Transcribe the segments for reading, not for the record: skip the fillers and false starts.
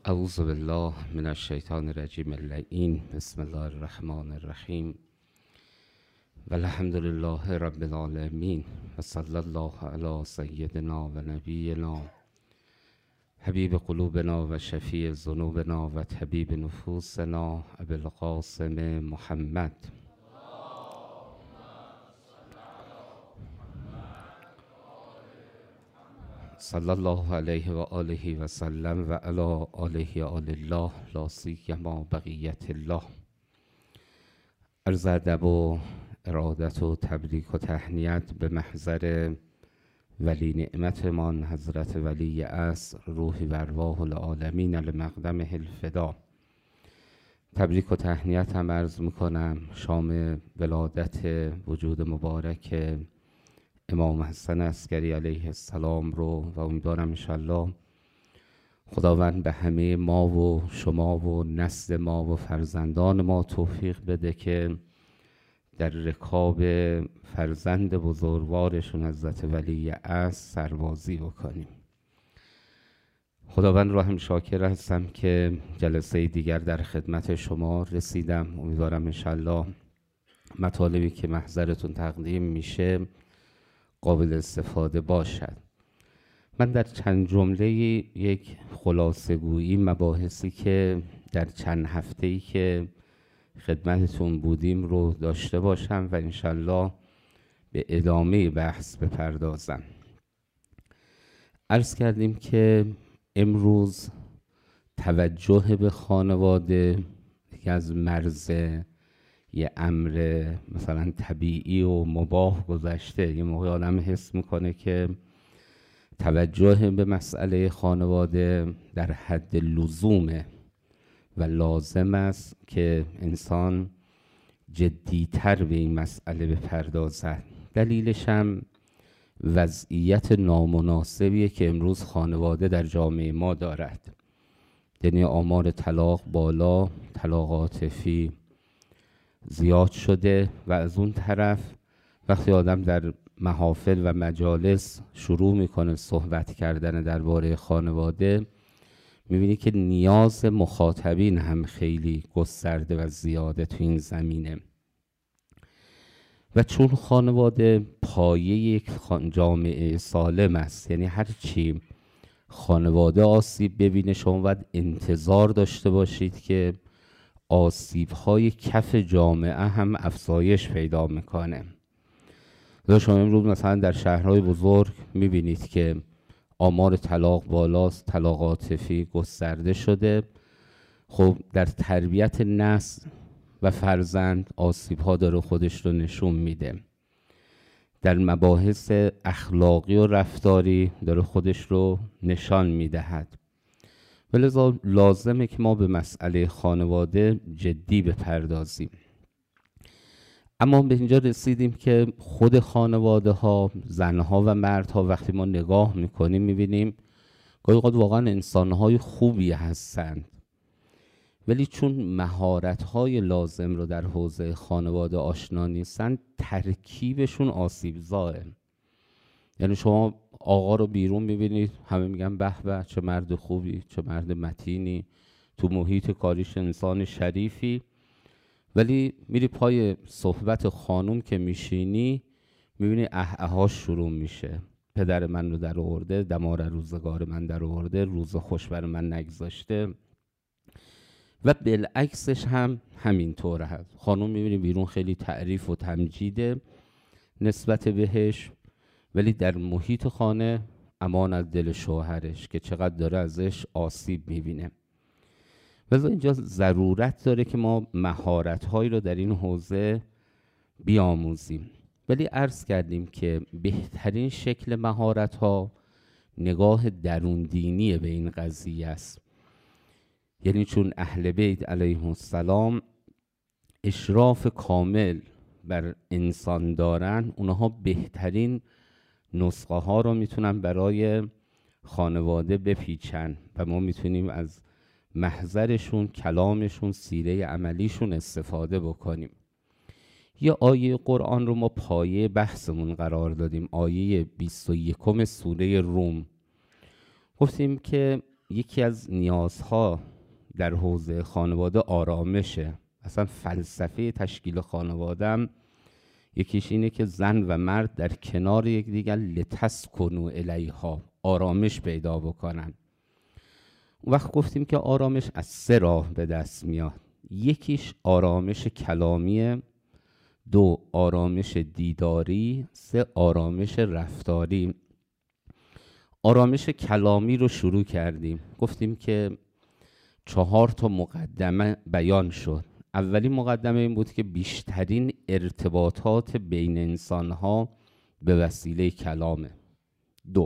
اعوذ بالله من الشیطان الرجیم اللعین. بسم الله الرحمن الرحیم و الحمد لله رب العالمین و صلی الله علی سیدنا و نبینا حبیب قلوبنا و شفیع ذنوبنا و طبیب نفوسنا ابی القاسم محمد. صلی الله علیه و آله و سلم و علی آله آل الله لا سیما بقیت الله. عرض ادب و ارادت و تبریک و تهنیت به محضر ولی نعمتمان حضرت ولی عصر روحی و ارواح العالمین لمقدمه الفدا. تبریک و تهنیت هم عرض میکنم شام ولادت وجود مبارک امام حسن عسکری علیه السلام رو و امیدوارم انشالله خداوند به همه ما و شما و نسل ما و فرزندان ما توفیق بده که در رکاب فرزند بزرگوارشون حضرت ولی عصر سربازی بکنیم. خداوند رو هم شاکر هستم که جلسه دیگر در خدمت شما رسیدم. امیدوارم انشالله مطالبی که محضرتون تقدیم میشه قابل استفاده باشد. من در چند جمله یک خلاصه گویی مباحثی که در چند هفته‌ای که خدمتتون بودیم رو داشته باشم و انشالله به ادامه بحث بپردازم. عرض کردیم که امروز توجه به خانواده یکی از مرز یه امر مثلا طبیعی و مباح گذشته. یه موقع آدم حس میکنه که توجه به مسئله خانواده در حد لزومه و لازم است که انسان جدیتر به این مسئله بپردازد. دلیلش هم وضعیت نامناسبیه که امروز خانواده در جامعه ما دارد. یعنی آمار طلاق بالا، طلاق عاطفی زیاد شده و از اون طرف وقتی آدم در محافل و مجالس شروع میکنه صحبت کردن درباره خانواده میبینی که نیاز مخاطبین هم خیلی گسترده و زیاده تو این زمینه. و چون خانواده پایه یک جامعه سالم است، یعنی هر چی خانواده آسیب ببینه شما باید انتظار داشته باشید که آسیب‌های کف جامعه هم افزایش پیدا میکنه. شما امروز مثلا در شهرهای بزرگ میبینید که آمار طلاق بالاست، طلاق عاطفی گسترده شده. خب در تربیت نسل و فرزند آسیب‌ها داره خودش رو نشون میده. در مباحث اخلاقی و رفتاری داره خودش رو نشان میدهد. ولذا لازمه که ما به مسئله خانواده جدی بپردازیم. اما به اینجا رسیدیم که خود خانواده ها، زنها و مردها وقتی ما نگاه میکنیم میبینیم گاهی اوقات واقعا انسانهای خوبی هستند، ولی چون مهارت‌های لازم رو در حوزه خانواده آشنا نیستن ترکیبشون آسیب‌زاه. یعنی شما آقا رو بیرون میبینید همه میگن به به چه مرد خوبی، چه مرد متینی، تو محیط کاریش انسان شریفی، ولی میری پای صحبت خانوم که میشینی میبینی اهاش شروع میشه. پدر من رو در آورده، دمار روزگار من در آورده، روز خوش بر من نگذاشته. و بالعکسش هم همینطور هست. خانوم میبینی بیرون خیلی تعریف و تمجیده نسبت بهش، ولی در محیط خانه امان از دل شوهرش که چقدر داره ازش آسیب میبینه. ولی اینجا ضرورت داره که ما مهارت‌هایی رو در این حوزه بیاموزیم. ولی عرض کردیم که بهترین شکل مهارت‌ها نگاه درون دینی به این قضیه است. یعنی چون اهل بیت علیهم السلام اشراف کامل بر انسان دارن، اونها بهترین نسخه ها رو میتونن برای خانواده بپیچن و ما میتونیم از محضرشون، کلامشون، سیره عملیشون استفاده بکنیم. یه آیه قرآن رو ما پایه بحثمون قرار دادیم، آیه 21 سوره روم. گفتیم که یکی از نیازها در حوزه خانواده آرامشه. اصلا فلسفه تشکیل خانواده‌ام یکیش اینه که زن و مرد در کنار یکدیگر لتسکنوا الیها، آرامش پیدا بکنن. اون وقت گفتیم که آرامش از 3 راه به دست میاد. یکیش آرامش کلامیه، 2 آرامش دیداری، 3 آرامش رفتاری. آرامش کلامی رو شروع کردیم، گفتیم که 4 تا مقدمه بیان شد. اولین مقدمه این بود که بیشترین ارتباطات بین انسان‌ها به وسیله کلامه. 2،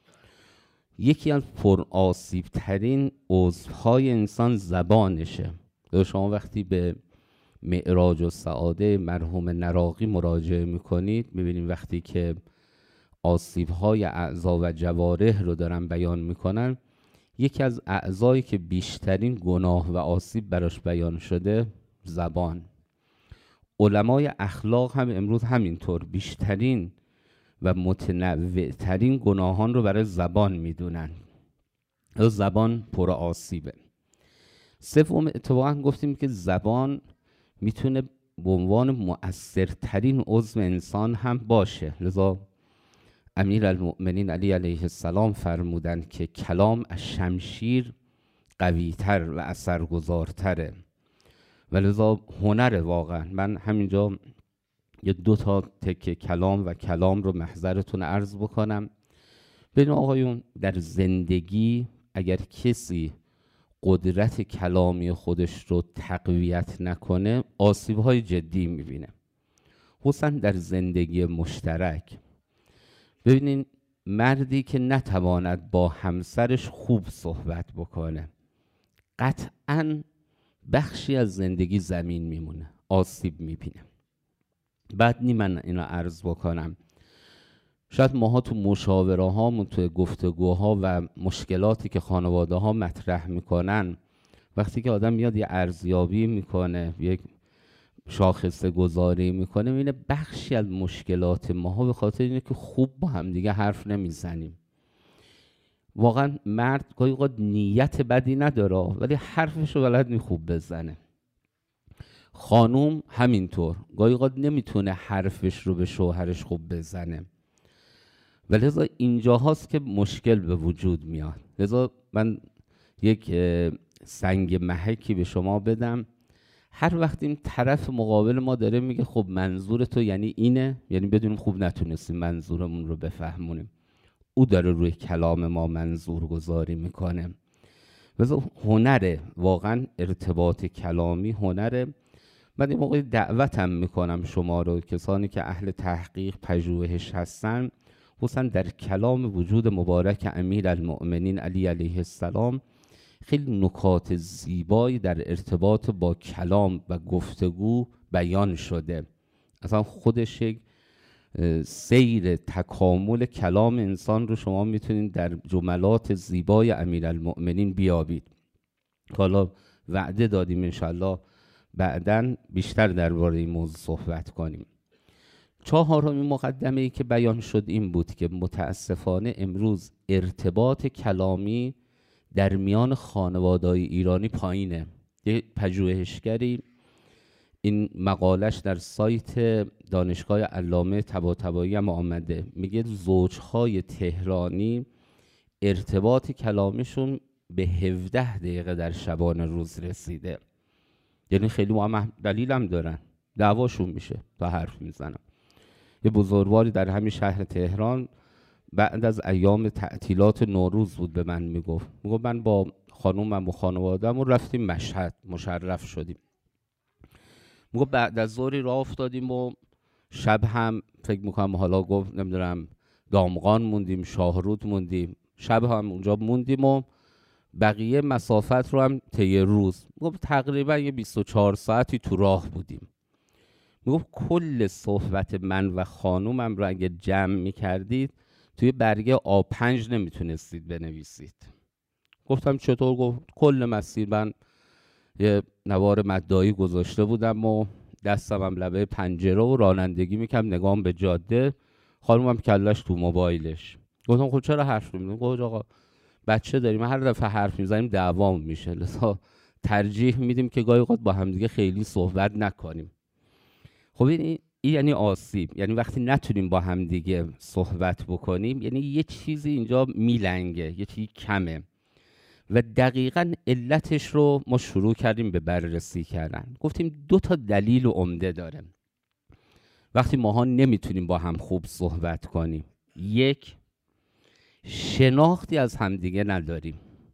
یکی از پرآسیب ترین عضوهای انسان زبانشه. شما وقتی به معراج السعاده مرحوم نراقی مراجعه میکنید، میبینید وقتی که آسیب‌های اعضا و جوارح رو دارن بیان میکنن، یکی از اعضایی که بیشترین گناه و آسیب براش بیان شده زبان. علمای اخلاق هم امروز همینطور بیشترین و متنوع‌ترین گناهان رو برای زبان میدونن. زبان پر آسیبه. 3، اتفاقا گفتیم که زبان میتونه به عنوان مؤثرترین عضو انسان هم باشه. لذا امیرالمؤمنین علی علیه السلام فرمودن که کلام از شمشیر قوی‌تر و اثرگذارتره و لذا هنره. واقعا من همینجا 2 تا تکه کلام و کلام رو محضرتون عرض بکنم. ببین آقایون، در زندگی اگر کسی قدرت کلامی خودش رو تقویت نکنه آسیب‌های جدی می‌بینه. خصوصا در زندگی مشترک. ببینین مردی که نتواند با همسرش خوب صحبت بکنه قطعاً بخشی از زندگی زمین میمونه، آسیب میبینه. بعد من اینو عرض بکنم، شاید ماها تو مشاوره هامون، تو گفتگوها و مشکلاتی که خانواده ها مطرح میکنن، وقتی که آدم میاد یه ارزیابی میکنه، یک شاخصه گذاری میکنه، میبینه بخشی از مشکلات ماها به خاطر اینه که خوب با هم دیگه حرف نمیزنیم. واقعا مرد گاهی اوقات نیت بدی نداره ولی حرفش رو بلد نی خوب بزنه. خانوم همینطور گاهی اوقات نمیتونه حرفش رو به شوهرش خوب بزنه و لذا اینجا هاست که مشکل به وجود میاد. لذا من یک سنگ محکی به شما بدم. هر وقت این طرف مقابل ما داره میگه خب منظور تو یعنی اینه، یعنی بدونیم خوب نتونستیم منظورمون رو بفهمونیم، او داره روی کلام ما منظور گذاری میکنه. لذا هنره، واقعا ارتباط کلامی هنره. من این موقع دعوتم میکنم شما رو، کسانی که اهل تحقیق پژوهش هستن، خصوصا در کلام وجود مبارک امیرالمؤمنین علی علیه السلام خیلی نکات زیبایی در ارتباط با کلام و گفتگو بیان شده. اصلا خودش یک سیر تکامل کلام انسان رو شما میتونید در جملات زیبای امیرالمؤمنین بیابید. حالا وعده دادیم انشالله بعداً بیشتر درباره این موضوع صحبت کنیم. 4مین مقدمه ای که بیان شد این بود که متاسفانه امروز ارتباط کلامی در میان خانواده‌های ایرانی پایینه. یه پژوهشگری این مقالش در سایت دانشگاه علامه طباطبایی هم آمده، میگه زوجهای تهرانی ارتباط کلامیشون به 17 دقیقه در شبانه روز رسیده. یعنی خیلی دلیل هم دارن، دعواشون میشه تا حرف میزنم. یه بزرگواری در همین شهر تهران بعد از ایام تعطیلات نوروز بود به من میگفت من با خانومم و خانواده‌مون رفتیم مشهد، مشرف شدیم. بعد از ظهری راه افتادیم و شب هم فکر میکنم حالا گفت نمیدونم دامغان موندیم، شاهرود موندیم، شب هم اونجا موندیم و بقیه مسافت رو هم طی روز تقریبا یه 24 ساعتی تو راه بودیم. کل صحبت من و خانومم رو اگه جمع میکردید توی برگه A5 نمیتونستید بنویسید. گفتم چطور؟ گفت کل مسیر من یه نوار مدایی گذاشته بودم و دستم هم لبه پنجره و رانندگی میکردم، نگام به جاده، خانومم کلش تو موبایلش. گفتم خب چرا حرف می‌زنی؟ گفت آقا بچه داریم، هر دفعه حرف میزنیم دعوام میشه، لذا ترجیح میدیم که گاهی اوقات با همدیگه خیلی صحبت نکنیم. خب این یعنی آسیب، یعنی وقتی نتونیم با همدیگه صحبت بکنیم یعنی یه چیزی اینجا میلنگه، یه چیزی کمه و دقیقاً علتش رو ما شروع کردیم به بررسی کردن. گفتیم 2 تا دلیل عمده داره وقتی ماها نمیتونیم با هم خوب صحبت کنیم. یک، شناختی از همدیگه نداریم،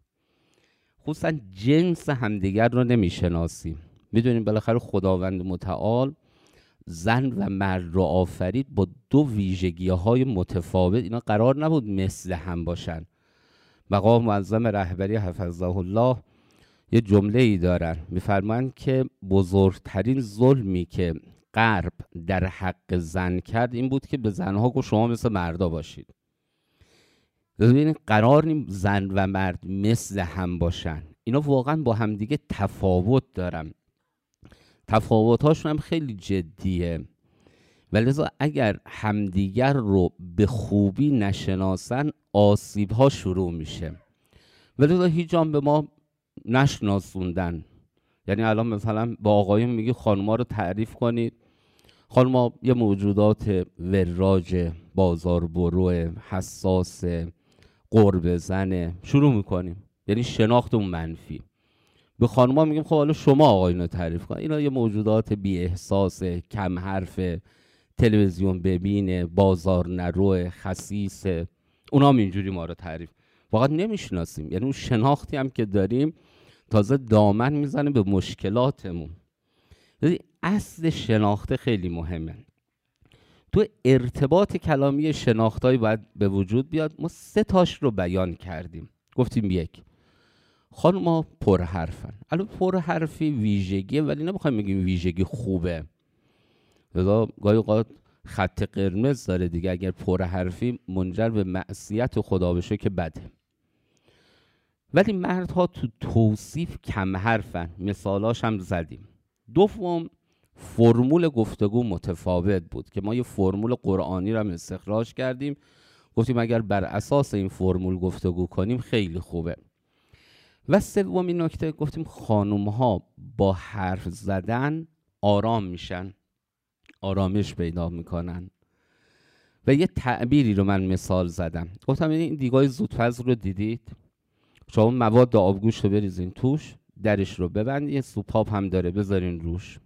خصوصا جنس همدیگر رو نمیشناسیم. میدونیم بالاخره خداوند متعال زن و مرد رو آفرید با 2 ویژگی‌های متفاوت، اینا قرار نبود مثل هم باشن. مقام معظم رهبری حفظه الله یه جمله ای دارن، میفرمایند که بزرگترین ظلمی که غرب در حق زن کرد این بود که به زنها گفت شما مثل مردا باشید. ببینید قرار نیم زن و مرد مثل هم باشن، اینا واقعا با همدیگه تفاوت دارن، تفاوت‌هاشون هم خیلی جدیه و لذا اگر همدیگر رو به خوبی نشناسن آسیب‌ها شروع میشه و لذا هیچ جان به ما نشناسوندن. یعنی الان مثلا با آقایون میگی خانوما رو تعریف کنید، خانوما یه موجودات وراج، بازار برو، حساس، قرب زنه، شروع میکنیم یعنی شناخت اون منفی. به خانوما میگیم خب حالا شما آقایون رو تعریف کن، اینا یه موجودات بی احساس، کم حرف، تلویزیون ببینه، بازار نرو، خسیس، اونا هم اینجوری ما رو تعریف. واقعا نمیشناسیم، یعنی اون شناختی هم که داریم تازه دامن میزنه به مشکلاتمون. یعنی اصل شناخته خیلی مهمه. تو ارتباط کلامی شناختایی باید به وجود بیاد. ما 3 تاش رو بیان کردیم. گفتیم 1، خانوما پرحرفن. الان پرحرفی ویژگیه ولی نمیخوایم بگیم ویژگی خوبه، لذا گاهی اوقات خط قرمز داره دیگه. اگر پرحرفی منجر به معصیت خدا بشه که بده. ولی مردها تو توصیف کم حرفن، مثالاش هم زدیم. دوم، فرمول گفتگو متفاوت بود که ما یه فرمول قرآنی رو هم استخراج کردیم، گفتیم اگر بر اساس این فرمول گفتگو کنیم خیلی خوبه. و سومین نکته گفتیم خانوم‌ها با حرف زدن آرام میشن، آرامش پیدا میکنن. و یه تعبیری رو من مثال زدم، گفتم این دیگای زودپز رو دیدید؟ شما مواد آبگوشت رو بریزین توش، درش رو ببندین، یه سوپاپ هم داره بذارین روش.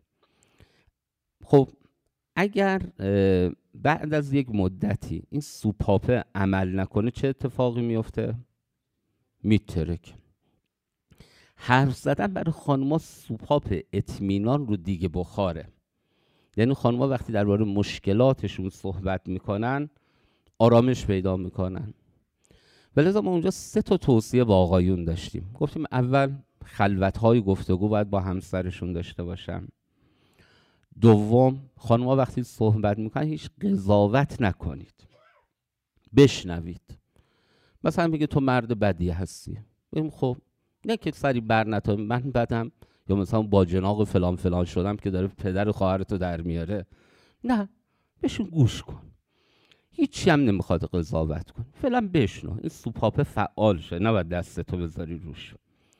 خب اگر بعد از یک مدتی این سوپاپ عمل نکنه چه اتفاقی میفته؟ میترک. حرف زدن برای خانم‌ها سوپاپ اطمینان رو دیگه بخاره. یعنی خانم‌ها وقتی درباره مشکلاتشون صحبت میکنن آرامش پیدا میکنن. ولذا ما اونجا 3 تا توصیه با آقایون داشتیم. گفتیم اول خلوت‌های گفتگو باید با همسرشون داشته باشن. دوم، خانم‌ها وقتی صحبت میکنن هیچ قضاوت نکنید، بشنوید. مثلا بگه تو مرد بدی هستی، بگیم خب نه که سری برنتا من بدم، یا مثلا با جناق فلان فلان شدم که داره پدر خواهرتو در میاره. نه، بهشون گوش کن، هیچی هم نمیخواد قضاوت کن، فعلا بشنو، این سوپاپ فعال شه، نباید دستتو بذاری روش.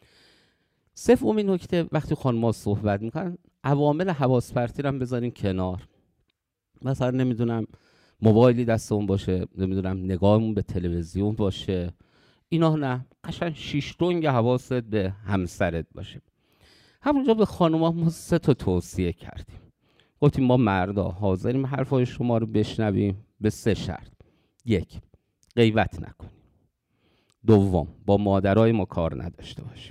سومین نکته، وقتی خانم‌ها صحبت میکنن عوامل حواس پرتی رو هم بذارین کنار. مثلا نمیدونم موبایلی دستمون باشه، نمیدونم نگاهمون به تلویزیون باشه، اینا نه، قشنگ 6 رنگ حواست به همسرت باشه. همونجا به خانم‌ها ما 3 تا توصیه کردیم. گفتیم ما مردا حاضریم حرفای شما رو بشنویم به 3 شرط. 1، غیبت نکنیم. 2، با مادرای ما کار نداشته باشیم.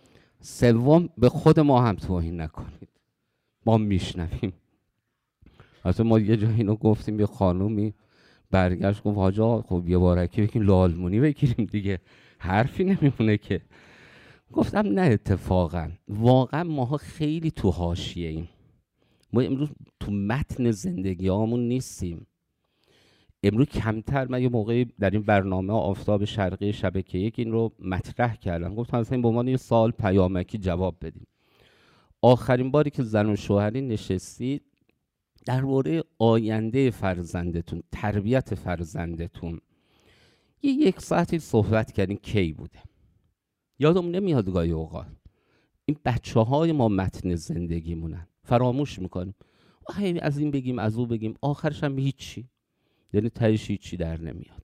3، به خود ما هم توهین نکنید، ما میشنویم. اصلا ما یه جایی اینو گفتیم، یه خانومی برگشت گفت حاج آقا خب یه بارکی بگیم لالمونی بگیریم دیگه، حرفی نمیمونه که. گفتم نه، اتفاقا واقعا ماها خیلی تو حاشیه ایم. ما امروز تو متن زندگی هامون نیستیم. امروز کمتر. من یه موقعی در این برنامه آفتاب شرقی شبکه 1 این رو مطرح کردم، گفتم اصلا به عنوان یه سوال پیامکی جواب بدیم. آخرین باری که زن و شوهری نشستید درباره آینده فرزندتون، تربیت فرزندتون یک ساعتی صحبت کردیم. کی بوده یادم نمیاد. گاهی اوقات این بچه‌های ما متن زندگیمونن، فراموش میکنیم. از این بگیم از او بگیم، آخرش هم هیچی، یعنی تهش هیچی در نمیاد.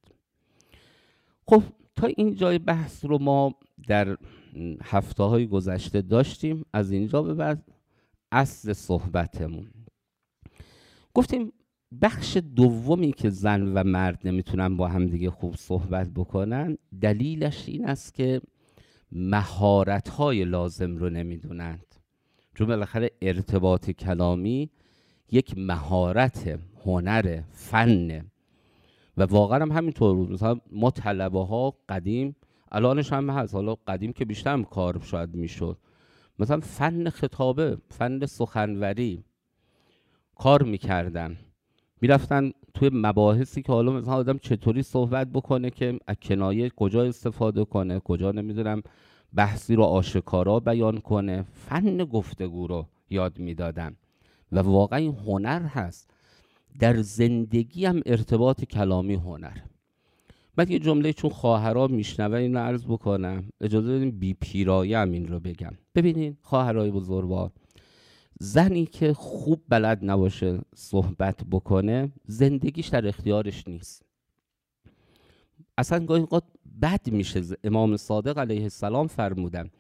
خب تا این جای بحث رو ما در هفته‌های گذشته داشتیم. از اینجا به بعد اصل صحبتمون گفتیم بخش دومی که زن و مرد نمیتونن با هم دیگه خوب صحبت بکنن، دلیلش این است که مهارت‌های لازم رو نمیدونند. چون بالاخره ارتباط کلامی یک مهارت، هنر، فن و واقعا هم همینطور بود. مثلا ما طلبه ها قدیم، الانش هم هست، حالا قدیم که بیشتر هم کار شاید میشد، مثلا فن خطابه، فن سخنوری کار میکردن، میرفتن توی مباحثی که حالا مثلا آدم چطوری صحبت بکنه که از کنایه کجا استفاده کنه، کجا نمیدونم بحثی رو آشکارا بیان کنه، فن گفتگو رو یاد میدادن. و واقعا این هنر هست. در زندگی هم ارتباط کلامی هنر. بعد یه جمله چون خواهرها میشنون این رو عرض بکنم، اجازه بدین بی پیرایه هم این رو بگم. ببینین خواهرای بزرگوار، زنی که خوب بلد نباشه صحبت بکنه، زندگیش در اختیارش نیست. اصلا گاهی اوقات بد میشه. امام صادق علیه السلام فرمودن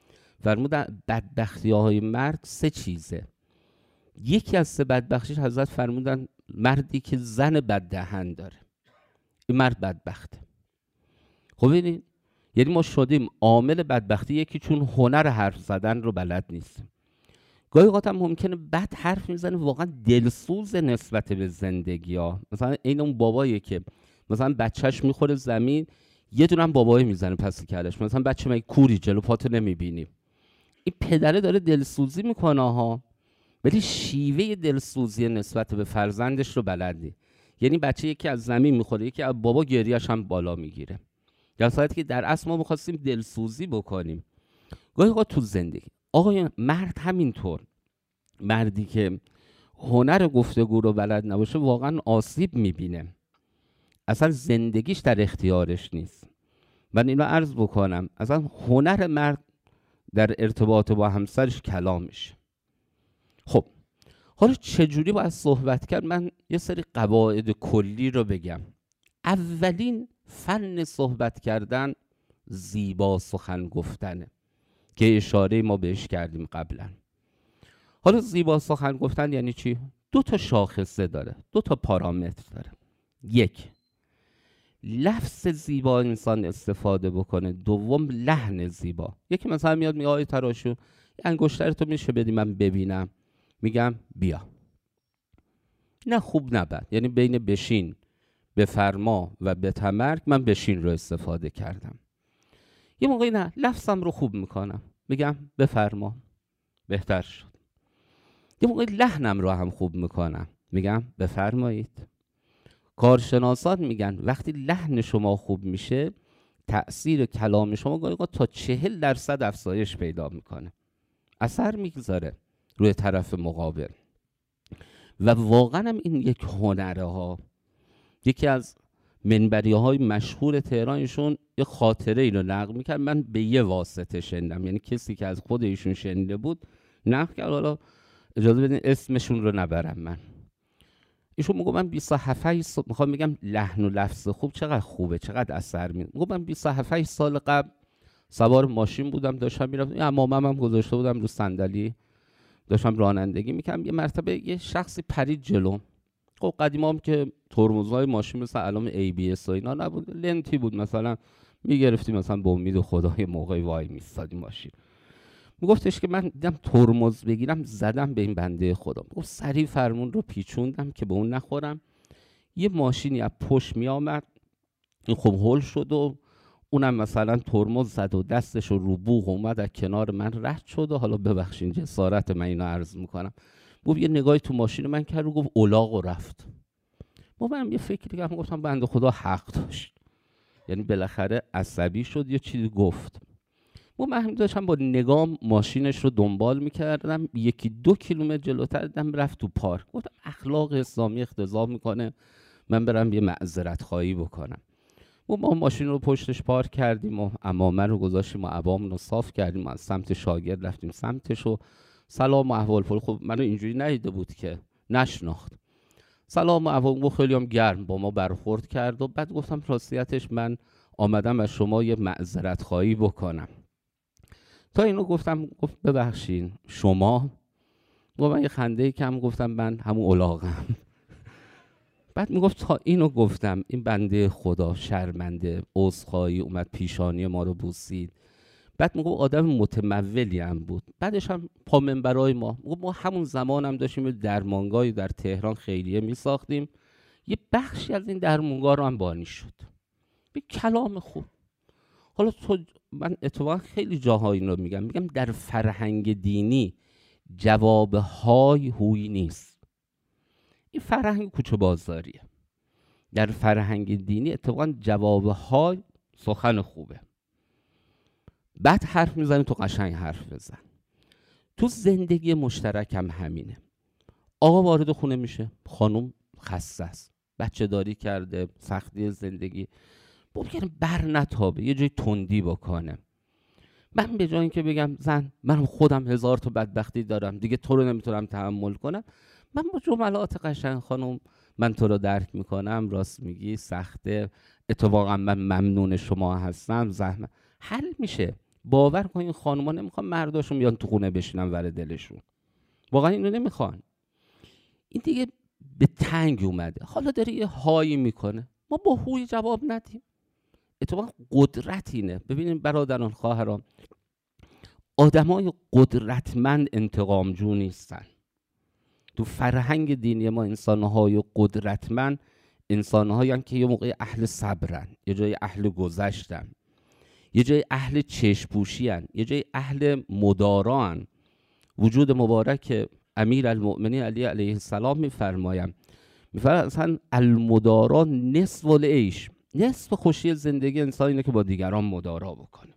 بدبختی‌های مرد 3 چیزه. یکی از 3 بدبختیش حضرت فرمودن مردی که زن بددهن داره، این مرد بدبخته. خب ببینید، یعنی ما شدیم عامل بدبختی یکی چون هنر حرف زدن رو بلد نیست. گاهی اوقات هم ممکنه بد حرف میزنه، واقعا دلسوز نسبت به زندگی ها. مثلا این اون بابایه که مثلا بچهش میخوره زمین، یه دونه هم بابایی میزنه پس کلش، مثلا بچه مگه کوری جلو پاتو نمیبینی؟ این پدره داره دلسوزی میکنه ها، ولی شیوه دلسوزی نسبت به فرزندش رو بلدی. یعنی بچه یکی از زمین میخوره، یکی از بابا گریهش هم بالا میگیره، در صورتی که در اصل ما میخواستیم دلسوزی بکنیم. گاهی اوقات تو زندگی آقای مرد همینطور، مردی که هنر گفتگو رو بلد نباشه واقعا آسیب میبینه، اصلا زندگیش در اختیارش نیست. من اینو عرض بکنم، اصلا هنر مرد در ارتباط با همسرش کلامش. خب حالا چجوری باید صحبت کرد؟ من یه سری قواعد کلی رو بگم. اولین فن صحبت کردن زیبا سخن گفتنه که اشاره ما بهش کردیم قبلا. حالا زیبا سخن گفتن یعنی چی؟ 2 تا شاخصه داره، 2 تا پارامتر داره. 1 لفظ زیبا انسان استفاده بکنه، 2 لحن زیبا. یکی مثلا میاد میگه آقای تراشو انگشترتو میشه بدی من ببینم، میگم بیا. نه خوب نه بد، یعنی بین بشین، بفرما و بتمرگ من بشین رو استفاده کردم. یه موقعی نه لفظم رو خوب میکنم، میگم بفرما، بهتر شد. یه موقعی لحنم رو هم خوب میکنم، میگم بفرمایید. کارشناسان میگن وقتی لحن شما خوب میشه، تأثیر کلام شما گاهی اوقات تا 40% افزایش پیدا میکنه، اثر میگذاره روی طرف مقابل. و واقعا هم این یک هنره ها. یکی از منبری های مشهور تهرانشون یه خاطره ای رو نقل میکرد، من به یه واسطه شنیدم، یعنی کسی که از خود ایشون شنیده بود نقل کرد. حالا اجازه بدین اسمشون رو نبرم. من ایشون میگه من 27 سال میخوام بگم لحن و لفظ خوب چقدر خوبه، چقدر اثر میده. میگه من 27 سال قبل سوار ماشین بودم، داشتم میرفتم، عمامم هم گذاشته بودم رو صندلی، داشتم رانندگی میکردم. یه مرتبه یه شخصی پرید جلو. خب قدیما هم که ترمزهای ماشین مثل الان ABS و اینا نبود، لنتی بود، مثلا میگرفتیم مثلا به امید خدا یه موقعی وای میستادیم ماشین. میگفتش که من دیدم ترمز بگیرم زدم به این بنده خدا. گفت سریع فرمون رو پیچوندم که به اون نخورم. یه ماشینی از پشت می آمد، این خب هول شد و اونم مثلا ترمز زد و دستش رو بوق اومد از کنار من رد شد. و حالا ببخشین جسارت من اینو عرض میکنم، گفت یه نگاهی تو ماشین من کرد و گفت الاغ و رفت. من یه فکری کردم، گفتم بنده خدا حق داشت، یعنی بالاخره عصبی شد یه چیزی گفت. من داشتم با نگام ماشینش رو دنبال میکردم، 1-2 کیلومتر جلوتر دیدم رفت تو پارک. گفتم اخلاق اسلامی اقتضا میکنه من برم یه معذرت خواهی بکنم. و ما ماشین رو پشتش پارک کردیم و عمامه رو گذاشتیم و عبامون رو صاف کردیم و از سمت شاگرد رفتیم سمتش و سلام و احوال پرسی. خب منو اینجوری ندیده بود که، نشناخت. سلام و احوال، خیلی هم گرم با ما برخورد کرد و بعد گفتم راستیتش من آمدم از شما یه معذرت خواهی بکنم. تا اینو گفتم، گفت ببخشین شما؟ گفت من یه خنده کم گفتم من همون الاغم. بعد میگفت تا اینو گفتم این بنده خدا شرمنده، عذرخواهی اومد پیشانی ما رو بوسید. بعد میگفت آدم متمولی هم بود. بعدش هم پا منبرای ما همون زمان هم داشتیم درمانگاهی در تهران خیریه میساختیم، یه بخشی از این درمانگاه رو هم بانی شد. به کلام خوب. حالا من اتفاقا خیلی جاها این رو میگم در فرهنگ دینی جواب های هوی نیست. این فرهنگ کوچه بازاریه. در فرهنگ دینی اتفاقا جواب های سخن خوبه. بعد حرف میزنی تو قشنگ حرف بزن. تو زندگی مشترک هم همینه. آقا وارد خونه میشه، خانم خسته است، بچه داری کرده، سختی زندگی، ممکنه بر نتابه، یه جای تندی بکنه. من به جای اینکه بگم زن من خودم 1000 تا بدبختی دارم دیگه تو رو نمیتونم تحمل کنم، من با جملات قشنگ خانم من تو رو درک میکنم، راست میگی سخته، اتفاقا من ممنون شما هستم، زحمت حل میشه. باور کن این خانوما نمیخوان مرداشون بیان تو خونه بشینن ور دلشون، واقعا اینو نمیخوان. این دیگه به تنگ اومده، حالا داره یه هایی میکنه، ما با هوی جواب ندیم. اتفاقا قدرت اینه. ببینیم برادران خواهران، آدمای قدرتمند انتقامجو نیستن. تو فرهنگ دینی ما انسانهای قدرتمند انسانهایی هستند که یه موقع اهل صبرن، یه جای اهل گذشتن، یه جای اهل چشم‌پوشی هن، یه جای اهل مدارا هن. وجود مبارک امیر المؤمنین علی علیه السلام میفرمایند اصلا المدارا نصف العیش، نصف خوشی زندگی انسان اینه که با دیگران مدارا بکنه،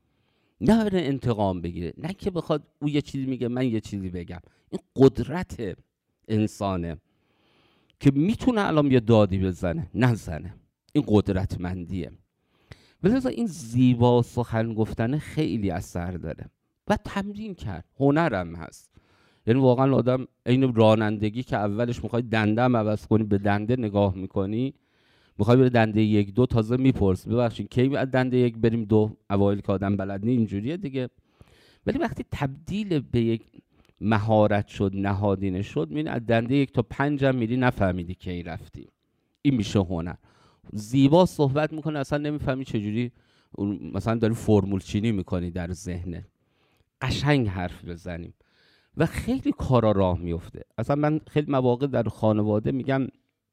نه بره انتقام بگیره، نه که بخواد او یه چیزی میگه من یه چیزی بگم. این قدرت انسانه که میتونه الان یه دادی بزنه نزنه، این قدرتمندیه. ولی این زیبا سخن گفتن خیلی اثر داره و تمرین کرد، هنرم هست. یعنی واقعا آدم این رانندگی که اولش میخوای دنده هم عوض کنی، به دنده نگاه میکنی، میخوای بره دنده 1-2 تازه میپرس ببخشید کی از دنده 1 بریم 2، اوایل که آدم بلد نی اینجوریه دیگه. ولی وقتی تبدیل به یک مهارت شد، نهادینه شد، میبینی از دنده 1 تا 5 هم میری نفهمیدی کی رفتی. این میشه هنر. زیبا صحبت میکنه اصلا نمیفهمی چجوری مثلا داری فرمول چینی میکنی در ذهنت. قشنگ حرف بزنیم و خیلی کارا راه میفته. اصلا من خیلی مواقع در خانواده میگم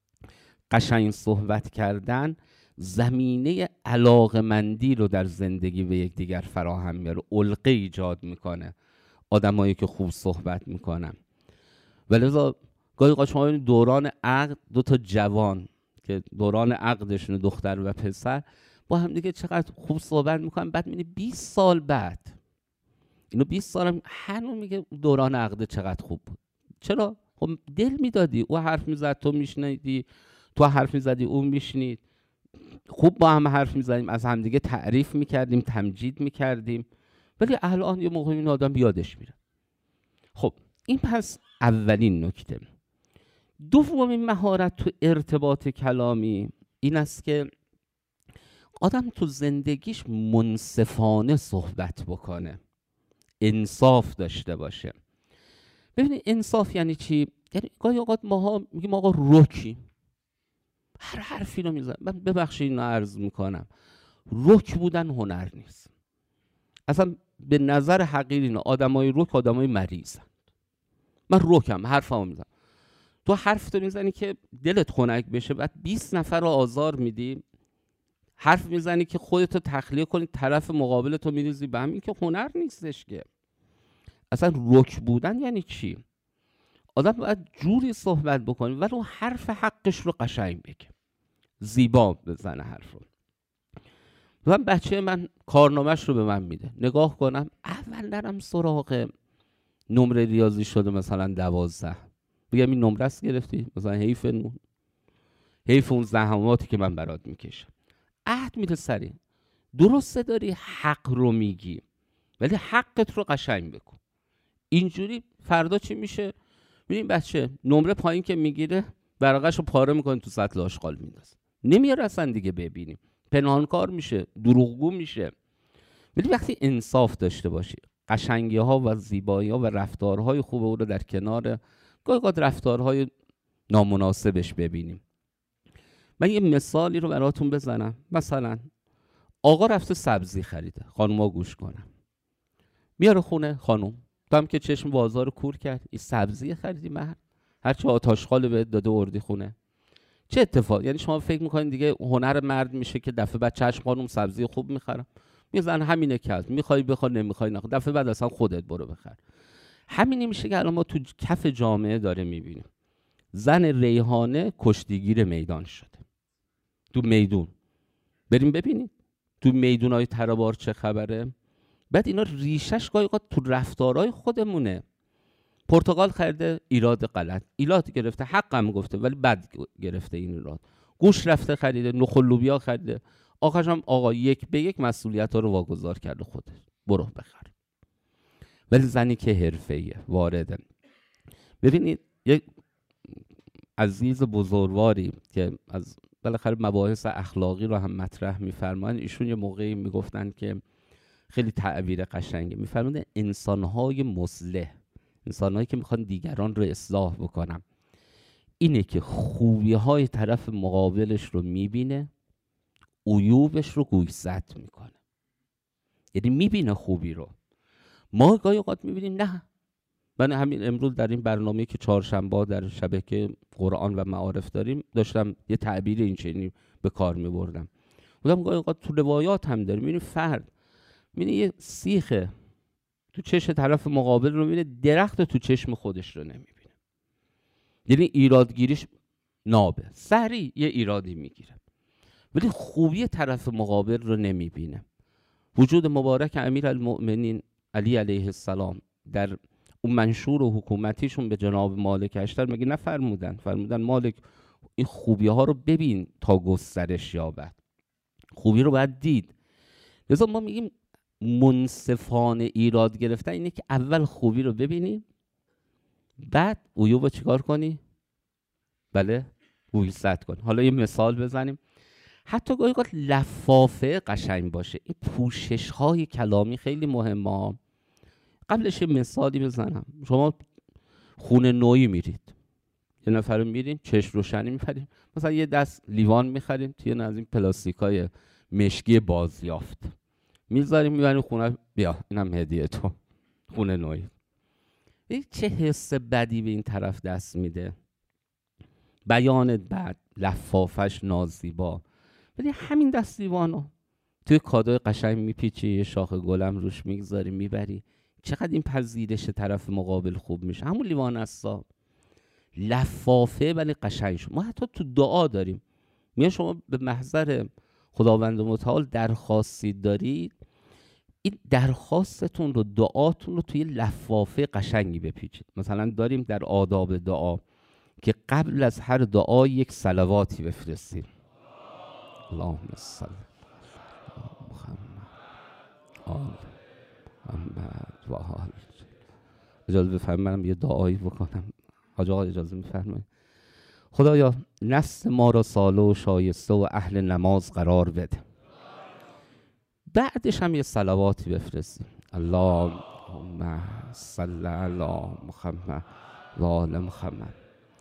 قشنگ صحبت کردن زمینه علاقمندی رو در زندگی به یکدیگر فراهم میاره، علقه ایجاد میکنه آدمایی که خوب صحبت میکنن. ولذا گاهی اوقات شما ببینید دوران عقد 2 تا جوان که دوران عقدشون دختر و پسر با هم دیگه چقدر خوب صحبت میکنن، بعد میبینی 20 سال بعد اینو 20 سال هم هنوز میگه دوران عقد چقدر خوب بود. چرا؟ خب دل میدادی، او حرف میزد تو میشنیدی، تو حرف میزدی اون میشنید، خوب با هم حرف میزدیم، از هم دیگه تعریف میکردیم، تمجید میکردیم. ولی الان یه موقع این آدم یادش میره. خب این پس اولین نکته. دومین مهارت تو ارتباط کلامی این است که آدم تو زندگیش منصفانه صحبت بکنه، انصاف داشته باشه. ببینید انصاف یعنی چی؟ یعنی گاهی اوقات ماها میگیم آقا رکی، هر حرفی رو میزنم. من ببخشید اینو عرض میکنم، رک بودن هنر نیست. اصلا به نظر حقیر اینو آدمای رک آدمای مریضن. من رکم، حرفمو میزنم، تو حرف تو میزنی که دلت خنک بشه، بعد 20 نفر رو آزار میدی. حرف میزنی که خودتو تخلیه کنی، طرف مقابلتو میریزی به هم. این که هنر نیستش که. اصلا رک بودن یعنی چی؟ آدم باید جوری صحبت بکنه ولی اون حرف حقش رو قشنگ بگه، زیبا بزنه حرف رو. من بچه من کارنامه‌اش رو به من میده، نگاه کنم، اول نرم سراغ نمره ریاضی شده مثلا 12، بگم این نمره است گرفتی، مثلا حیف نون، حیف اون زحماتی که من برات میکشم. عهد میده سریع. درسته داری حق رو میگی، ولی حقت رو قشنگ بکن. اینجوری فردا چی میشه؟ ببین بچه نمره پایین که میگیره برقش رو پاره میکنه تو سطل آشغال میندازه، نمیاره اصلا دیگه ببینیم، پنهانکار میشه، دروغگو میشه. ولی وقتی انصاف داشته باشی، قشنگی ها و زیبایی ها و رفتارهای خوب او رو در کنار گاهی اوقات رفتارهای نامناسبش ببینیم. من یه مثالی رو براتون بزنم. مثلا آقا رفته سبزی خریده، خانوما گوش کنم، میاره خونه خانوم، تو هم که چشم بازار رو کور کرد، این سبزی خریدی مرد، هرچی آتاشخال بهت داده وردی خونه. چه اتفاق؟ یعنی شما فکر میکنین دیگه هنر مرد میشه که دفعه بعد چشم خانوم سبزی خوب میخرم؟ میزن همینه که هست، میخوای بخوای نمیخوای نخوای، دفعه بعد اصلا خودت برو بخر. همینی میشه که الان ما تو کف جامعه داره میبینیم. زن ریحانه کشتیگیر میدان شده. تو میدون بریم ببینید تو میدونای ترابار چه خبره. بعد اینا ریشش گاهی اوقات تو رفتارهای خودمونه. پرتقال خریده، ایراد غلط، ایراد گرفته، حقم گفته ولی بد گرفته این ایراد. گوش رفته خریده، نخل لوبیا خریده، آخرش هم آقا یک به یک مسئولیت ها رو واگذار کرده خودش، برو بخر. ولی زنی که حرفه‌ایه وارده. ببینید یک عزیز بزرگواری که از بالاخره مباحث اخلاقی رو هم مطرح می‌فرمایند، ایشون یه موقعی میگفتن که خیلی تعبیر قشنگه، می‌فرمایند انسان‌های مصلح، انسان‌هایی که میخوان دیگران رو اصلاح بکنن، اینه که خوبی‌های طرف مقابلش رو میبینه، عیوبش رو گوشزد میکنه. یعنی میبینه خوبی رو. ما گاهی اوقات میبینیم نه. من همین امروز در این برنامه که چهارشنبه در شبکه قرآن و معارف داریم داشتم یه تعبیر این چنینی به کار میبردم. بودم گاهی اوقات تو روایات هم داریم میبینیم فرد میبینی یه سیخه تو چشم طرف مقابل رو میبینه، درخت تو چشم خودش رو نمیبینه. یعنی ایرادگیریش نابه، سریع یه ایرادی میگیره ولی خوبی طرف مقابل رو نمیبینه. وجود مبارک امیرالمؤمنین علی علیه السلام در اون منشور و حکومتیشون به جناب مالک اشتر مگه نفرمودن؟ فرمودن مالک این خوبی ها رو ببین تا گسترش یابد. خوبی رو باید دید. لذا ما میگیم منصفانه ایراد گرفتن اینه که اول خوبی رو ببینی، بعد عیوب رو چیکار کنی؟ بله، گوشزد کنی. حالا یه مثال بزنیم. حتی گاهی اوقات لفافه قشنگ باشه، این پوشش های کلامی خیلی مهمه. قبلش یه مثالی بزنم. شما خونه نوعی میرید، یه نفر رو میرین چشم روشنی می‌خرید، مثلا یه دست لیوان می‌خرید توی از این پلاستیکای مشکی بازیافت میذاریم میبریم خونه، بیا اینم هدیه تو، خونه نوعی. این چه حس بدی به این طرف دست میده. بیانت بد، لفافش نازیبا، ولی همین دست لیوانو توی کادوی قشنگ میپیچی، یه شاخه گلم روش میگذاری میبری، چقدر این پذیرش طرف مقابل خوب میشه. همون لیوان استا لفافه ولی قشنگ شد. ما حتی تو دعا داریم، میگه شما به محضر خداوند متعال درخواستی دارید، این درخواستتون رو، دعاتون رو توی لفافه قشنگی بپیچید. مثلا داریم در آداب دعا که قبل از هر دعا یک صلواتی بفرستیم. اللهم صل محمد آل محمد و آل. اجازه بفرمایید منم یه دعایی بکنم. حاج آقا اجازه میفرمایید؟ خدایا نسل ما را ساله و شایسته و اهل نماز قرار بده. بعدش هم یه صلواتی بفرستیم. اللهم صل علی محمد و آل محمد.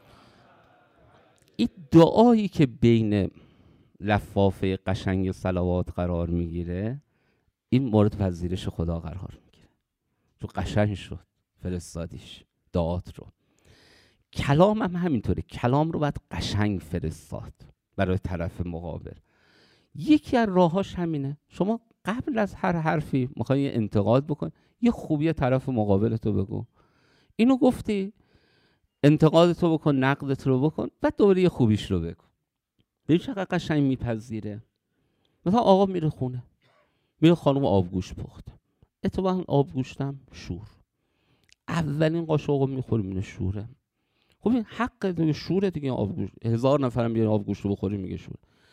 این دعایی که بین لفافه قشنگ صلوات قرار میگیره، این مورد پذیرش خدا قرار میگیره، چون قشنگ شد فرستادیش دعات رو. کلام هم همینطوره، کلام رو باید قشنگ فرستاد برای طرف مقابل. یکی از راهاش همینه. شما قبل از هر حرفی میخوای یه انتقاد بکن، یه خوبی طرف مقابلتو بگو. اینو گفتی، انتقادتو بکن، نقدت رو بکن، بعد دوباره یه خوبیش رو بگو. ببین چقدر قشنگ میپذیره. مثلا آقا میره خونه، میره خانم آبگوشت پخته، اتفاقا آبگوشتم شور، اولین قاشق آقا میخوری میگه شوره. خب این حق دیگه، شوره دیگه. آبگوشت 1000 نفرم بیان آبگوشت رو بخوری میگه شور.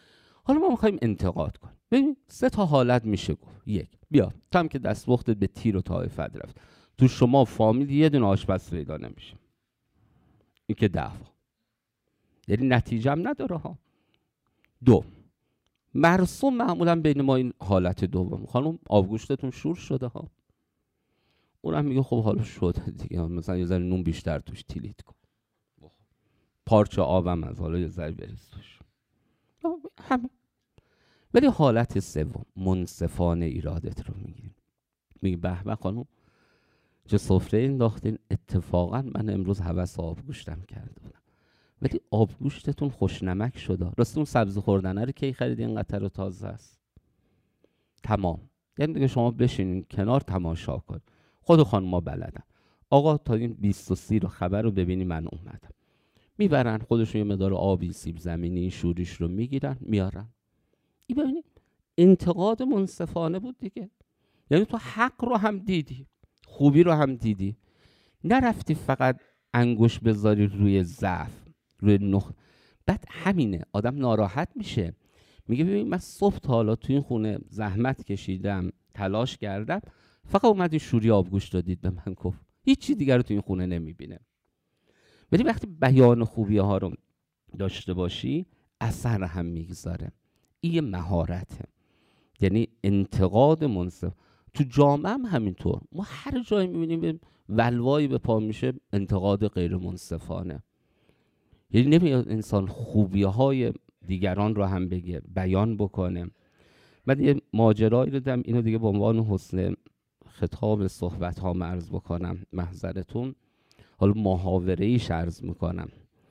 حالا ما میخوایم انتقاد کنیم. ببین 3 حالت میشه گفت. 1 بیا تام که دست وقتت به تیر و طایفت رفت، تو شما فامیل یه دونه آشپز پیدا نمیشه، این که دعوا، یعنی نتیجه هم نداره ها. 2 مرسوم معمولا بین ما این حالت دوم، خانم آبگوشتتون شور شده ها، اونم میگه خب حالا شده دیگه، مثلا یه ذره نون بیشتر توش تیلیت کن، پارچه آبم از حالا یه ذره بریز توش، همین. ولی حالت سوم منصفانه ایرادت رو میگیریم، میگه به به خانم چه سفره انداختین، اتفاقا من امروز هوس آبگوشتم کرده بودم ولی آبگوشتتون خوشنمک شده. راستی اون سبزی خوردنه رو کی خریدین؟ قطر و تازه است. تمام. یعنی دیگه شما بشینین کنار تماشا کن. خود خانوما بلدن. آقا تا این 20 و 30 رو خبر رو ببینی من اومدم. میبرن خودشون یه مقدار آبی سیب زمینی شوریش رو میگیرن میارن. این ببینید انتقاد منصفانه بود دیگه. یعنی تو حق رو هم دیدی، خوبی رو هم دیدی، نرفتی فقط انگوش بذاری روی ضعف، روی بعد همینه آدم ناراحت میشه، میگه ببین من صبح تا حالا تو این خونه زحمت کشیدم تلاش کردم، فقط اومدی شوری آبگوشت دادید به من گفت، هیچی دیگر رو تو این خونه نمیبینه. ولی وقتی بیان خوبی ها رو داشته باشی اثر هم میگذاره. این مهارته، یعنی انتقاد منصف. تو جامعه هم همینطور، ما هر جایی میبینیم ولوایی به پا میشه انتقاد غیر منصفانه، یعنی نمیاد انسان خوبی‌های دیگران رو هم بگه، بیان بکنه. من یه ماجرایی رو دیدم، اینو دیگه به عنوان حسن خطاب صحبت ها عرض بکنم محضرتون، حالا محاوره‌ایش عرض میکنم.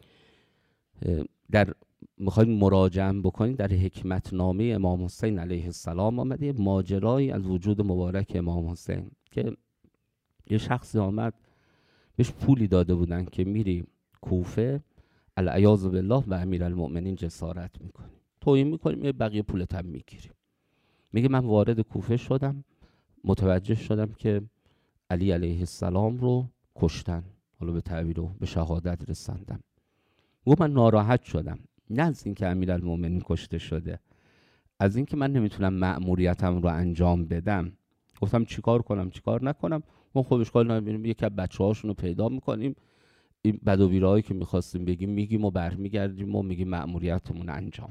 در میخواین مراجعه بکنید در حکمت نامه امام حسین علیه السلام آمده ماجرایی از وجود مبارک امام حسین که یه شخصی آمد بهش پولی داده بودن که میری کوفه العیاذ بالله و امیرالمؤمنین جسارت میکنی، توهین میکنی، بقیه پولت هم میگیری. میگه من وارد کوفه شدم، متوجه شدم که علی علیه السلام رو کشتن، حالا به تعبیر رو به شهادت رساندم. گفت من ناراحت شدم، نه از اینکه امیرالمؤمنین کشته شده، از اینکه من نمیتونم مأموریتم رو انجام بدم. گفتم چیکار کنم چیکار نکنم؟ ما خب اشکال نداره، یکی از بچه‌هاشون رو پیدا میکنیم، این بد و بیراهایی که میخواستیم بگیم میگیم و برمیگردیم و میگیم مأموریتمون انجام.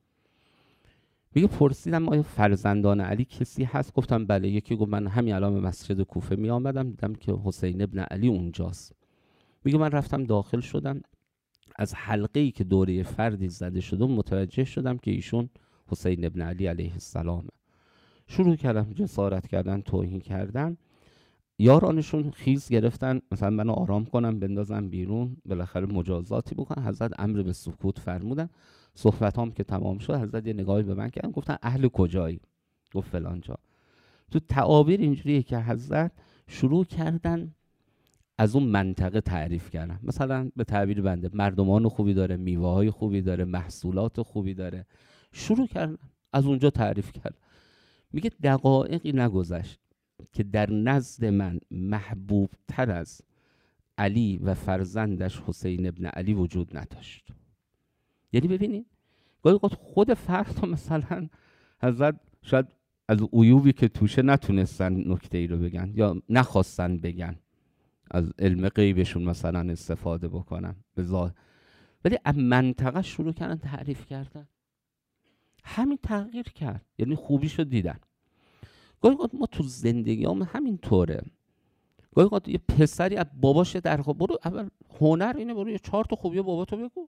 میگه پرسیدم آیا فرزندان علی کسی هست؟ گفتم بله. یکی گفت من همین الان به مسجد کوفه می آمدم دیدم که حسین ابن علی اونجاست. میگه من رفتم داخل شدم، از حلقه‌ای که دوره فردی زده شده متوجه شدم که ایشون حسین ابن علی علیه السلامه. شروع کردم جسارت کردن، توهین کردن. یارانشون خیز گرفتن مثلا منو آرام کنم بندازم بیرون، بالاخره مجازاتی بکنن. حضرت امر به سکوت فرمودن. صحبتام که تمام شد حضرت یه نگاهی به من کردن، گفتن اهل کجایی؟ گفت فلان جا. تو تعابیر اینجوریه که حضرت شروع کردن از اون منطقه تعریف کردن، مثلا به تعبیر بنده مردمان خوبی داره، میوه های خوبی داره، محصولات خوبی داره، شروع کردن از اونجا تعریف کرد. میگه دقایقی نگذشت که در نزد من محبوب تر از علی و فرزندش حسین ابن علی وجود نداشت. یعنی ببینید گاهی اوقات خود فرد مثلا حضرت شاید از عیوبی که توشه نتونستن نکته ای رو بگن یا نخواستن بگن، از علم غیبشون مثلا استفاده بکنن به ظاهر، ولی از منطقه شروع کردن تعریف کردن، همین تغییر کرد، یعنی خوبیشو دیدن. گاهی اوقات ما تو زندگی هم همین طوره. گاهی اوقات یه پسری از باباش درخواه، برو اول هنر اینه، برو یه 4 تا خوبی باباتو بگو،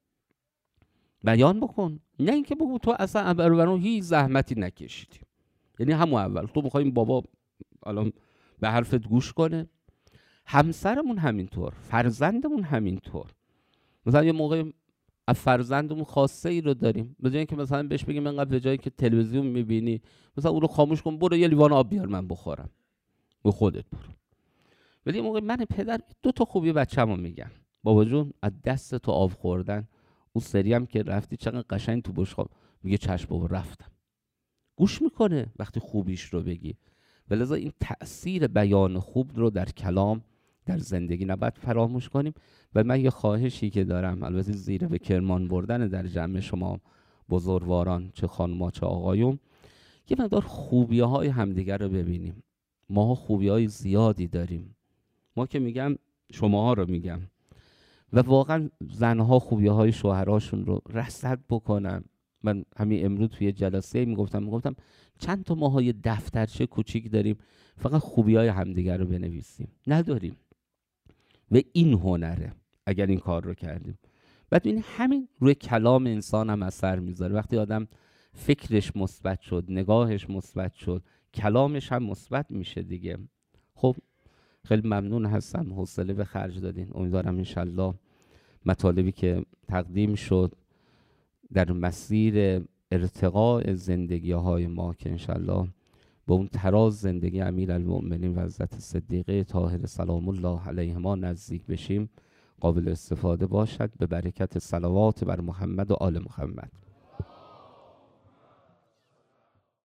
بیان بکن، نه اینکه بگو تو اصلا اول هیچ زحمتی نکشیدی. یعنی همون اول تو می‌خوایم بابا الان به حرفت گوش کنه. همسرمون همینطور، فرزندمون همینطور. مثلا یه موقع از فرزندمون خواسته ای رو داریم، به جای اینکه مثلا بهش بگیم انقدر به جایی که تلویزیون می‌بینی مثلا اون رو خاموش کن، برو یه لیوان آب بیار من بخورم، به خودت برو. ولی یه موقع من پدر 2 تا خوبی بچه‌مو میگم، بابا جون از دست تو آب خوردن، اون سری هم که رفتی چقدر قشنگ تو بشقاب، میگه چشم بابا رفتم. گوش میکنه وقتی خوبیش رو بگی. ولذا این تأثیر بیان خوب رو در کلام در زندگی نباید فراموش کنیم. و من یه خواهشی که دارم، البته زیر به کرمان بردن در جمع شما بزرگواران، چه خانم‌ها چه آقایون، یه مقدار خوبی‌های همدیگر رو ببینیم. ماها خوبی‌های زیادی داریم. ما که میگم شماها رو میگم، و واقعا زنها خوبی‌های شوهراشون رو رصد بکنن. من همین امروز توی جلسه میگفتم چند تا ماها یه دفترچه کوچیک داریم فقط خوبی‌های همدیگر رو بنویسیم. نداریم. و این هنره اگر این کار رو کردیم. بعد این همین روی کلام انسان هم اثر میذاره. وقتی آدم فکرش مثبت شد، نگاهش مثبت شد، کلامش هم مثبت میشه دیگه. خب خیلی ممنون هستم، حوصله به خرج دادین. امیدوارم انشالله مطالبی که تقدیم شد در مسیر ارتقاء زندگی های ما، که انشالله به اون تراز زندگی امیرالمؤمنین و حضرت صدیقه طاهره سلام الله علیهما نزدیک بشیم، قابل استفاده باشد. به برکت صلوات بر محمد و آل محمد.